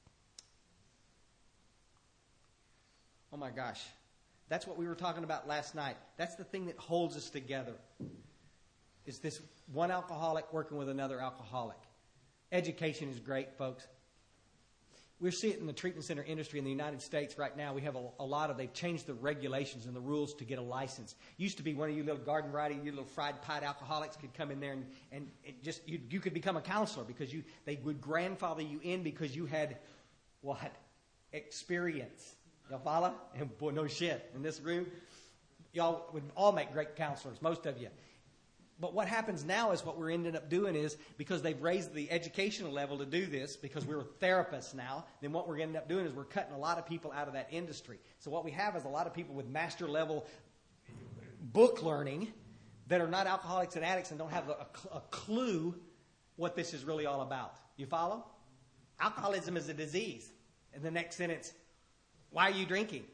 Speaker 1: Oh, my gosh. That's what we were talking about last night. That's the thing that holds us together, is this one alcoholic working with another alcoholic. Education is great, folks. We see it in the treatment center industry in the United States right now. We have a, a lot of, they've changed the regulations and the rules to get a license. Used to be one of you little garden variety, you little fried pied alcoholics could come in there and, and it just, you, you could become a counselor because you, they would grandfather you in because you had, what? Experience. Y'all follow? And boy, no shit. In this room, Y'all would all make great counselors, most of you. But what happens now is what we're ending up doing is, because they've raised the educational level to do this, because we're therapists now, then what we're ending up doing is we're cutting a lot of people out of that industry. So what we have is a lot of people with master level book learning that are not alcoholics and addicts and don't have a, a clue what this is really all about. You follow? Alcoholism is a disease. In the next sentence, why are you drinking?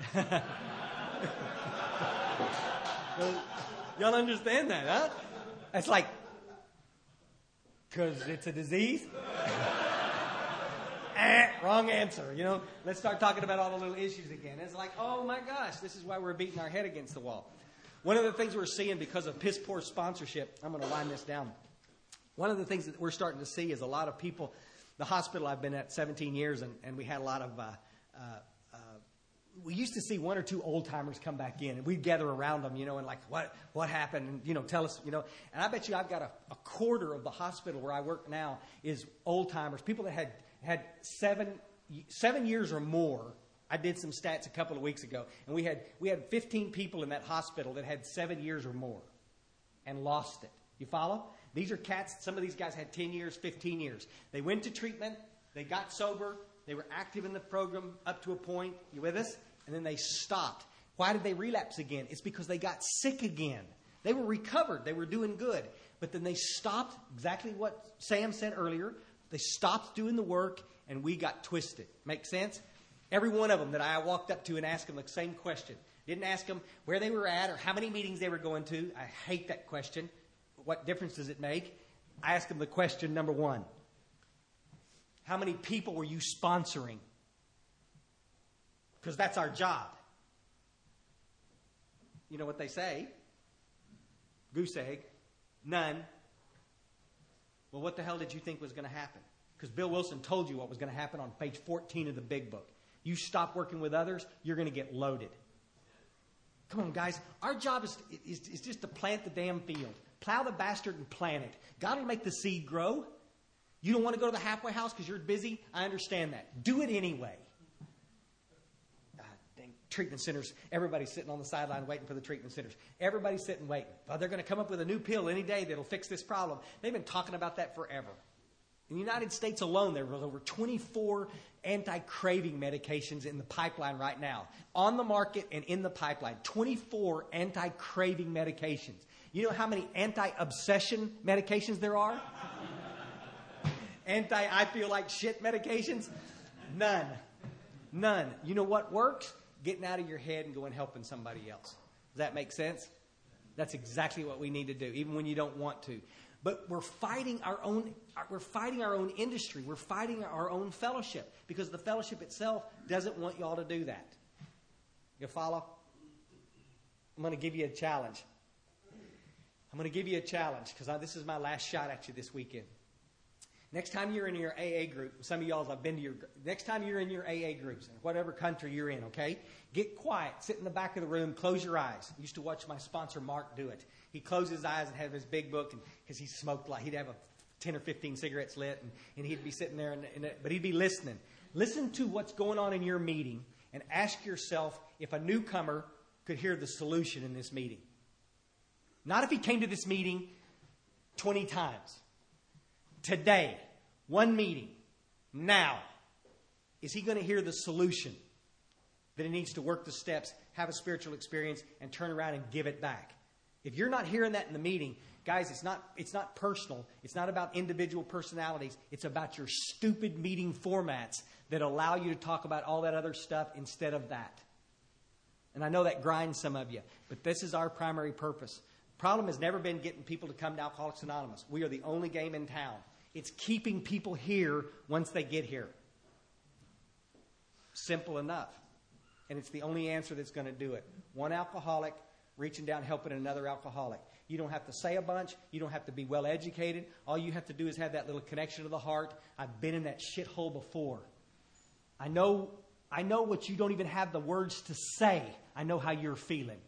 Speaker 1: Y'all understand that, huh? It's like, because it's a disease? eh, wrong answer, you know? Let's start talking about all the little issues again. It's like, oh my gosh, this is why we're beating our head against the wall. One of the things we're seeing because of piss poor sponsorship, I'm going to wind this down. One of the things that we're starting to see is a lot of people, the hospital I've been at seventeen years, and, and we had a lot of, uh, uh, uh, we used to see one or two old timers come back in, and we'd gather around them, you know, and like, what what happened? And, you know, tell us, you know. And I bet you I've got a, a quarter of the hospital where I work now is old timers, people that had, had seven seven years or more. I did some stats a couple of weeks ago, and we had we had fifteen people in that hospital that had seven years or more and lost it. You follow? These are cats. Some of these guys had ten years, fifteen years. They went to treatment. They got sober. They were active in the program up to a point. You with us? And then they stopped. Why did they relapse again? It's because they got sick again. They were recovered. They were doing good. But then they stopped, exactly what Sam said earlier. They stopped doing the work, and we got twisted. Make sense? Every one of them that I walked up to and asked them the same question. Didn't ask them where they were at or how many meetings they were going to. I hate that question. What difference does it make? I asked them the question number one. How many people were you sponsoring? Because that's our job. You know what they say? Goose egg. None. Well, what the hell did you think was going to happen? Because Bill Wilson told you what was going to happen on page fourteen of the big book. You stop working with others, you're going to get loaded. Come on, guys. Our job is, is, is just to plant the damn field. Plow the bastard and plant it. God will make the seed grow. You don't want to go to the halfway house because you're busy? I understand that. Do it anyway. God, dang, treatment centers. Everybody's sitting on the sideline waiting for the treatment centers. Everybody's sitting waiting. Oh, they're going to come up with a new pill any day that'll fix this problem. They've been talking about that forever. In the United States alone, there was over twenty-four anti-craving medications in the pipeline right now. On the market and in the pipeline. twenty-four anti-craving medications. You know how many anti-obsession medications there are? Anti-I feel like shit medications? None. None. You know what works? Getting out of your head and going helping somebody else. Does that make sense? That's exactly what we need to do, even when you don't want to. But we're fighting our own we're fighting our own industry. We're fighting our own fellowship because the fellowship itself doesn't want you all to do that. You follow? I'm going to give you a challenge. I'm going to give you a challenge because this is my last shot at you this weekend. Next time you're in your A A group, some of y'all have been to your, next time you're in your A A groups, in whatever country you're in, okay? Get quiet, sit in the back of the room, close your eyes. I used to watch my sponsor Mark do it. He'd close his eyes and have his big book, and because he smoked like, he'd have a ten or fifteen cigarettes lit, and, and he'd be sitting there, and, and, but he'd be listening. Listen to what's going on in your meeting, and ask yourself if a newcomer could hear the solution in this meeting. Not if he came to this meeting twenty times. Today, one meeting, now, is he going to hear the solution that he needs to work the steps, have a spiritual experience, and turn around and give it back? If you're not hearing that in the meeting, guys, it's not, it's not personal. It's not about individual personalities. It's about your stupid meeting formats that allow you to talk about all that other stuff instead of that. And I know that grinds some of you, but this is our primary purpose. Problem has never been getting people to come to Alcoholics Anonymous. We are the only game in town. It's keeping people here once they get here. Simple enough. And it's the only answer that's going to do it. One alcoholic reaching down, helping another alcoholic. You don't have to say a bunch. You don't have to be well educated. All you have to do is have that little connection to the heart. I've been in that shithole before. I know, I know what you don't even have the words to say. I know how you're feeling.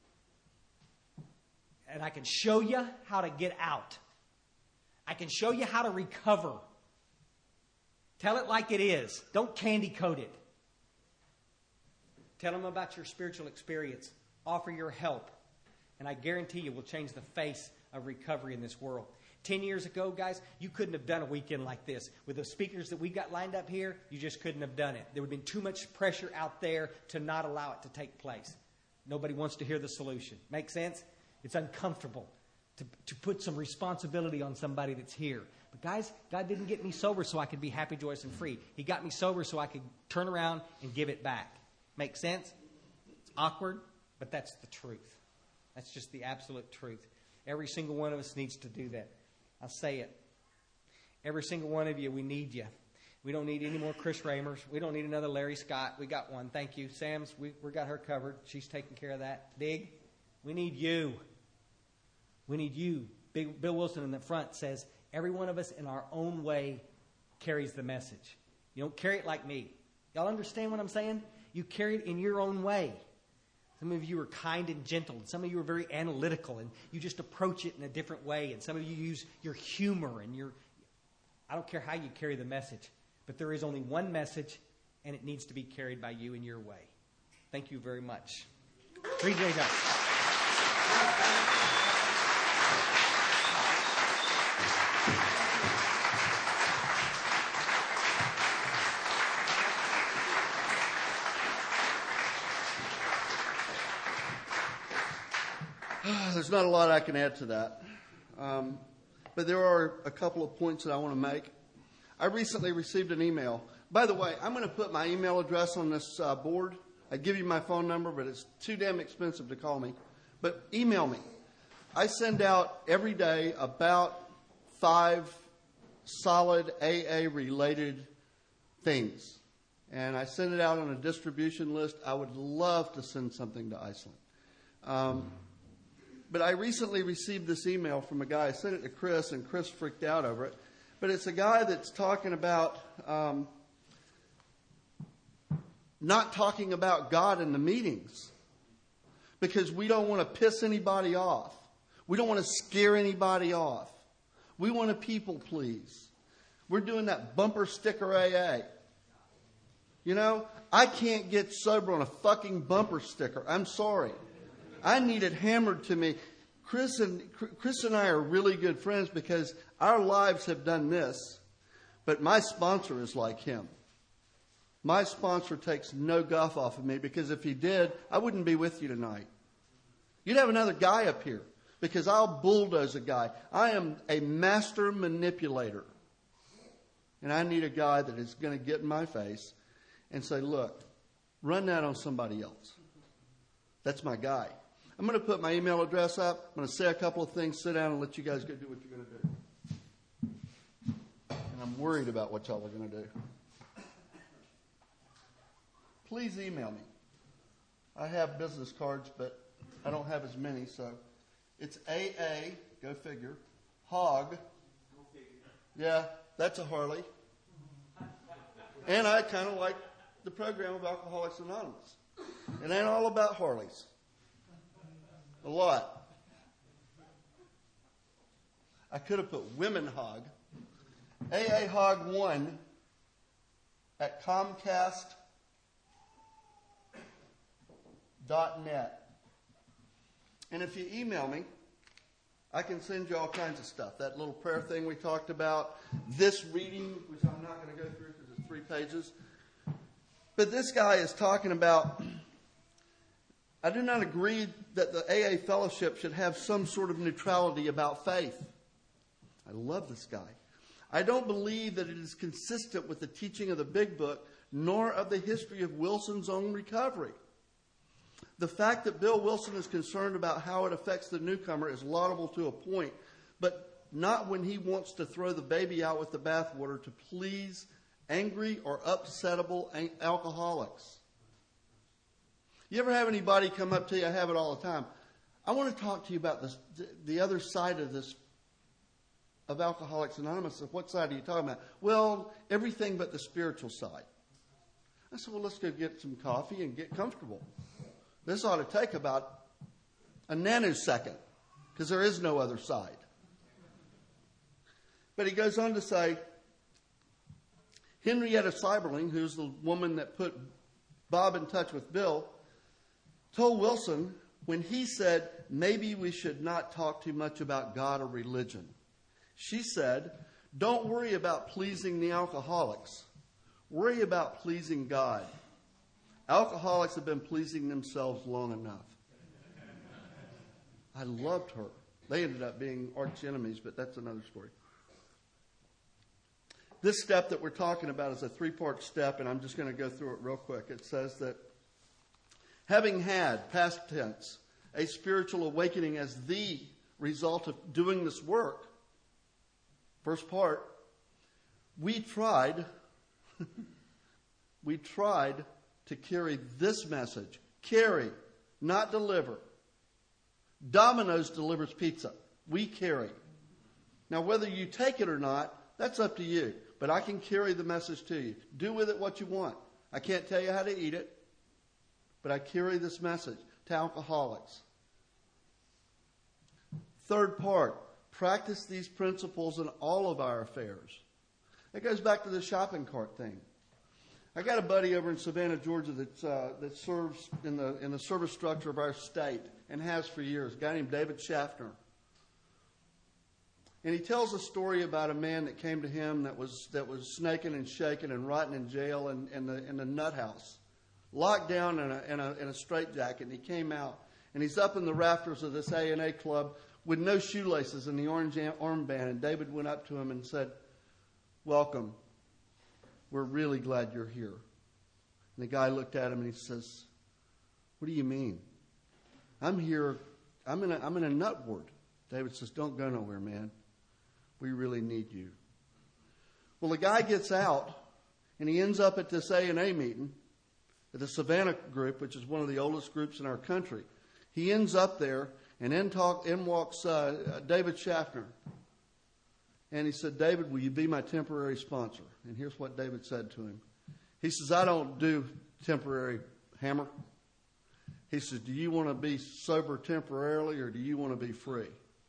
Speaker 1: And I can show you how to get out. I can show you how to recover. Tell it like it is. Don't candy coat it. Tell them about your spiritual experience. Offer your help. And I guarantee you will change the face of recovery in this world. Ten years ago, guys, you couldn't have done a weekend like this. With the speakers that we got lined up here, you just couldn't have done it. There would have been too much pressure out there to not allow it to take place. Nobody wants to hear the solution. Make sense? It's uncomfortable to, to put some responsibility on somebody that's here. But guys, God didn't get me sober so I could be happy, joyous, and free. He got me sober so I could turn around and give it back. Make sense? It's awkward, but that's the truth. That's just the absolute truth. Every single one of us needs to do that. I say it. Every single one of you, we need you. We don't need any more Chris Ramers. We don't need another Larry Scott. We got one. Thank you. Sam's, we we got her covered. She's taking care of that. Big, we need you. We need you. Big, Bill Wilson in the front says, every one of us in our own way carries the message. You don't carry it like me. Y'all understand what I'm saying? You carry it in your own way. Some of you are kind and gentle. And some of you are very analytical. And you just approach it in a different way. And some of you use your humor and your... I don't care how you carry the message. But there is only one message. And it needs to be carried by you in your way. Thank you very much. Three days out.
Speaker 2: There's not a lot I can add to that. Um, but there are a couple of points that I want to make. I recently received an email. By the way, I'm going to put my email address on this uh, board. I give you my phone number, but it's too damn expensive to call me. But email me. I send out every day about five solid A A-related things. And I send it out on a distribution list. I would love to send something to Iceland. Um, But I recently received this email from a guy. I sent it to Chris, and Chris freaked out over it. But it's a guy that's talking about um, not talking about God in the meetings because we don't want to piss anybody off. We don't want to scare anybody off. We want to people please. We're doing that bumper sticker A A. You know, I can't get sober on a fucking bumper sticker. I'm sorry. I need it hammered to me. Chris and Chris and I are really good friends because our lives have done this. But my sponsor is like him. My sponsor takes no guff off of me because if he did, I wouldn't be with you tonight. You'd have another guy up here because I'll bulldoze a guy. I am a master manipulator. And I need a guy that is going to get in my face and say, look, run that on somebody else. That's my guy. I'm going to put my email address up. I'm going to say a couple of things, sit down, and let you guys go do what you're going to do. And I'm worried about what y'all are going to do. Please email me. I have business cards, but I don't have as many, so it's A A, go figure, Hog. Yeah, that's a Harley. And I kind of like the program of Alcoholics Anonymous. It ain't all about Harleys. A lot. I could have put Women Hog. A A Hog one at Comcast dot net. And if you email me, I can send you all kinds of stuff. That little prayer thing we talked about. This reading, which I'm not going to go through because it's three pages. But this guy is talking about, I do not agree that the A A fellowship should have some sort of neutrality about faith. I love this guy. I don't believe that it is consistent with the teaching of the Big Book, nor of the history of Wilson's own recovery. The fact that Bill Wilson is concerned about how it affects the newcomer is laudable to a point, but not when he wants to throw the baby out with the bathwater to please angry or upsettable alcoholics. You ever have anybody come up to you? I have it all the time. I want to talk to you about this, the other side of this, of Alcoholics Anonymous. What side are you talking about? Well, everything but the spiritual side. I said, well, let's go get some coffee and get comfortable. This ought to take about a nanosecond because there is no other side. But he goes on to say, Henrietta Seiberling, who's the woman that put Bob in touch with Bill, told Wilson when he said, maybe we should not talk too much about God or religion. She said, don't worry about pleasing the alcoholics. Worry about pleasing God. Alcoholics have been pleasing themselves long enough. I loved her. They ended up being arch enemies, but that's another story. This step that we're talking about is a three-part step, and I'm just going to go through it real quick. It says that having had, past tense, a spiritual awakening as the result of doing this work, first part, we tried, we tried to carry this message. Carry, not deliver. Domino's delivers pizza. We carry. Now, whether you take it or not, that's up to you. But I can carry the message to you. Do with it what you want. I can't tell you how to eat it, but I carry this message to alcoholics. Third part, practice these principles in all of our affairs. That goes back to the shopping cart thing. I got a buddy over in Savannah, Georgia, that's, uh, that serves in the in the service structure of our state and has for years. A guy named David Schaffner. And he tells a story about a man that came to him that was that was snaking and shaking and rotting in jail in, in the in the nut house, locked down in a in a in a straitjacket. And he came out, and he's up in the rafters of this A and A club with no shoelaces and the orange armband. And David went up to him and said, "Welcome. We're really glad you're here." And the guy looked at him and he says, "What do you mean? I'm here. I'm in a I'm in a nut ward." David says, "Don't go nowhere, man. We really need you." Well, the guy gets out, and he ends up at this A and A meeting at the Savannah group, which is one of the oldest groups in our country. He ends up there, and in, talk, in walks uh, David Schaffner. And he said, "David, will you be my temporary sponsor?" And here's what David said to him. He says, "I don't do temporary, Hammer." He says, "Do you want to be sober temporarily, or do you want to be free?"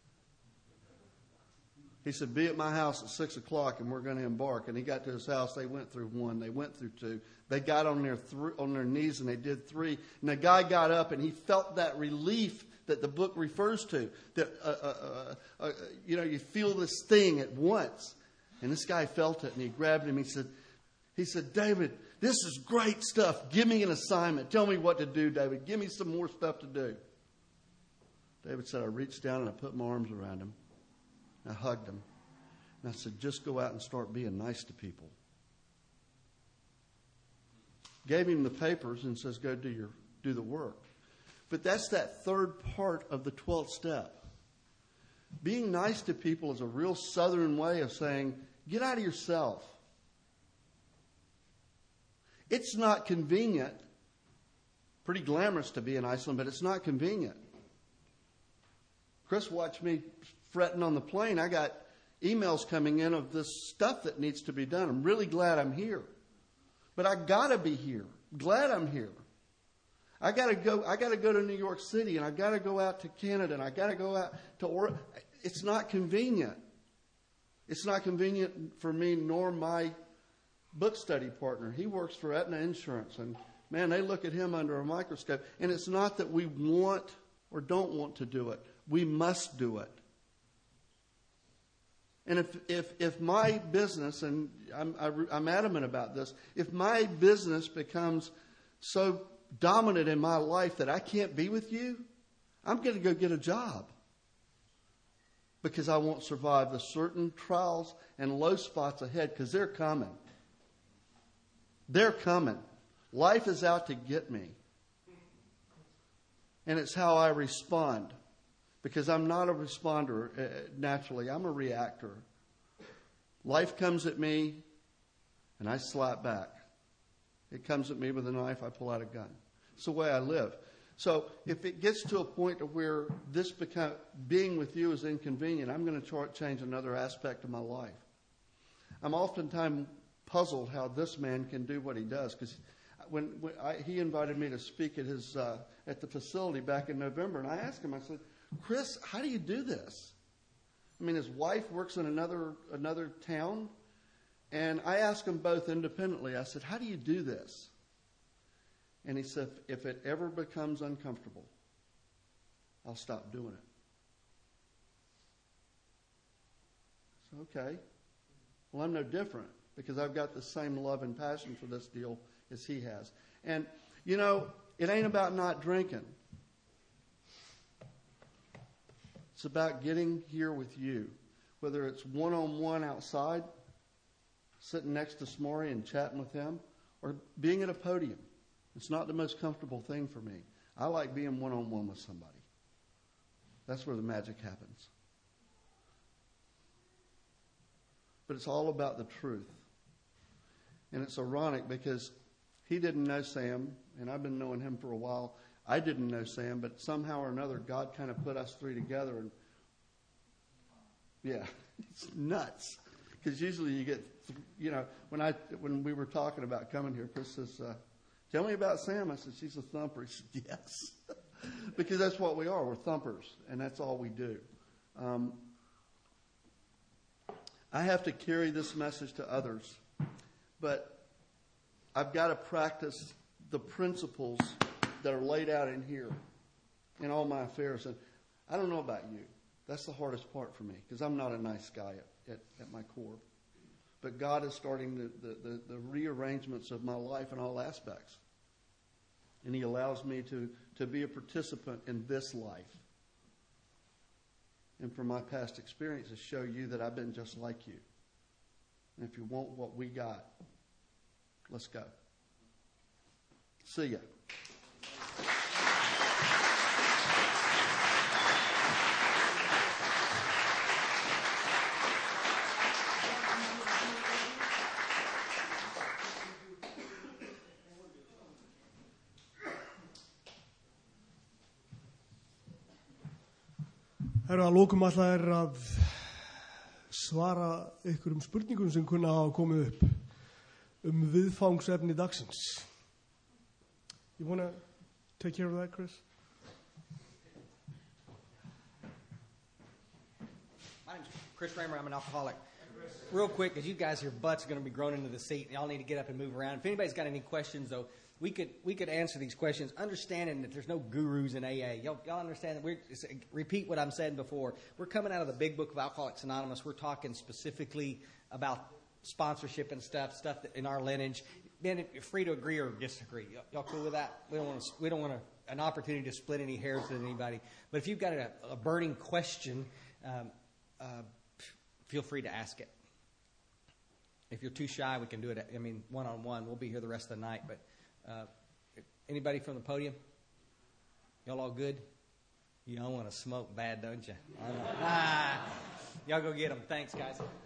Speaker 2: He said, "Be at my house at six o'clock and we're going to embark." And he got to his house. They went through one. They went through two. They got on their th- on their knees and they did three. And the guy got up and he felt that relief that the book refers to. That, uh, uh, uh, uh, you know, you feel this thing at once. And this guy felt it and he grabbed him. He said, he said, "David, this is great stuff. Give me an assignment. Tell me what to do, David. Give me some more stuff to do." David said, "I reached down and I put my arms around him. I hugged him. And I said, just go out and start being nice to people." Gave him the papers and says, "Go do your do the work." But that's that third part of the twelfth step. Being nice to people is a real Southern way of saying, get out of yourself. It's not convenient. Pretty glamorous to be in Iceland, but it's not convenient. Chris watched me fretting on the plane. I got emails coming in of this stuff that needs to be done. I'm really glad I'm here. But I gotta be here. Glad I'm here. I gotta go I gotta go to New York City, and I gotta go out to Canada, and I gotta go out to Oregon. It's not convenient. It's not convenient for me nor my book study partner. He works for Aetna Insurance, and man, they look at him under a microscope. And it's not that we want or don't want to do it. We must do it. And if if if my business, and I'm I'm adamant about this, if my business becomes so dominant in my life that I can't be with you, I'm going to go get a job. Because I won't survive the certain trials and low spots ahead, because they're coming. They're coming. Life is out to get me. And it's how I respond. Because I'm not a responder uh, naturally. I'm a reactor. Life comes at me, and I slap back. It comes at me with a knife, I pull out a gun. It's the way I live. So if it gets to a point of where this become, being with you is inconvenient, I'm going to change another aspect of my life. I'm oftentimes puzzled how this man can do what he does, because when, when I, he invited me to speak at his uh, at the facility back in November, and I asked him, I said, "Chris, how do you do this?" I mean, his wife works in another another town, and I asked them both independently. I said, "How do you do this?" And he said, "If it ever becomes uncomfortable, I'll stop doing it. So, okay. Well, I'm no different because I've got the same love and passion for this deal as he has. And, you know, it ain't about not drinking. It's about getting here with you, whether it's one-on-one outside, sitting next to Smorey and chatting with him, or being at a podium. It's not the most comfortable thing for me. I like being one-on-one with somebody. That's where the magic happens. But it's all about the truth. And it's ironic because he didn't know Sam, and I've been knowing him for a while. I didn't know Sam, but somehow or another, God kind of put us three together. And yeah, it's nuts. Because usually you get, you know, when I when we were talking about coming here, Chris says, uh, tell me about Sam. I said, she's a thumper. He said, yes. Because that's what we are. We're thumpers, and that's all we do. Um, I have to carry this message to others, but I've got to practice the principles that are laid out in here in all my affairs. And I don't know about you. That's the hardest part for me because I'm not a nice guy at, at, at my core. But God is starting the, the, the, the rearrangements of my life in all aspects. And he allows me to, to be a participant in this life. And from my past experiences, show you that I've been just like you. And if you want what we got, let's go. See ya.
Speaker 3: Herra, að lokum alltaf er að svara ykkur um spurningum sem kunna hafa komið upp um viðfangsefni dagsins. You want to take care of that, Chris?
Speaker 1: My name's Chris Raymer. I'm an alcoholic. Real quick, because you guys, your butts are going to be grown into the seat. Y'all need to get up and move around. If anybody's got any questions, though, we could we could answer these questions, understanding that there's no gurus in A A. Y'all, y'all understand that? We're, repeat what I'm saying before. We're coming out of the big book of Alcoholics Anonymous. We're talking specifically about sponsorship and stuff, stuff that in our lineage. Ben, you're free to agree or disagree. Y'all, y'all cool with that? We don't want to, we don't want a, an opportunity to split any hairs with anybody. But if you've got a, a burning question, um, uh, feel free to ask it. If you're too shy, we can do it, I mean, one-on-one. We'll be here the rest of the night. But uh, anybody from the podium? Y'all all good? Y'all want to smoke bad, don't you? Ah, y'all go get them. Thanks, guys.